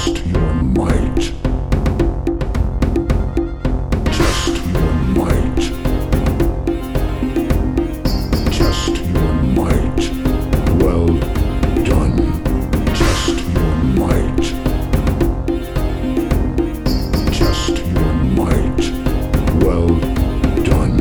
Test your might. Test your might. Test your might. Well done. Test your might. Test your might. Well done.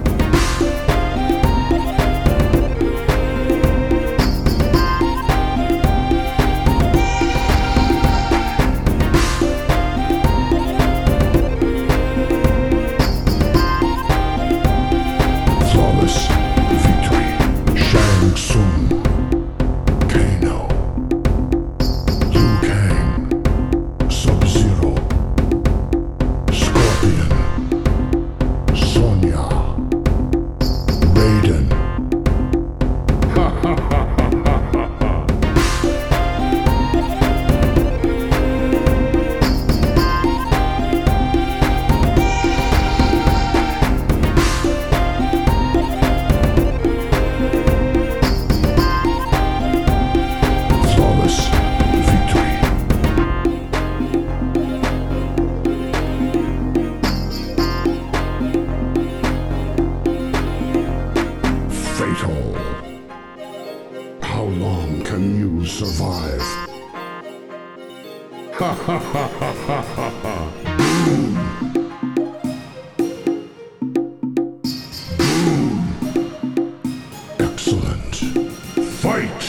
Flawless victory. Shang Tsung, Kano, Liu Kang, Sub-Zero, Scorpion, Sonya, Raiden. Flawless victory. Fatal. How long can you survive? Ha ha ha ha ha ha ha. Boom. Boom. Excellent. Fight.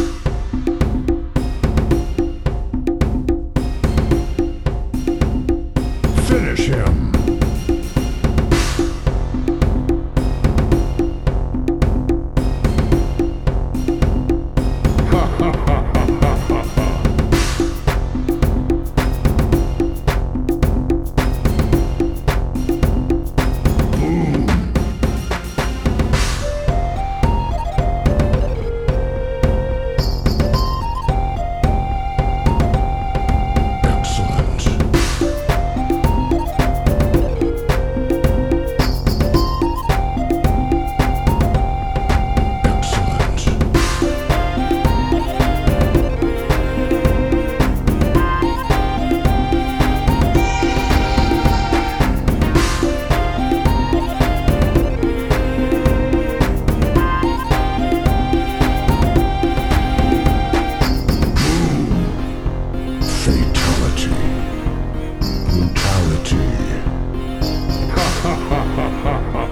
Finish him. Ha ha ha ha ha ha ha. Boom. Excellent. Excellent. Fatality. Brutality. Ha ha ha ha ha ha.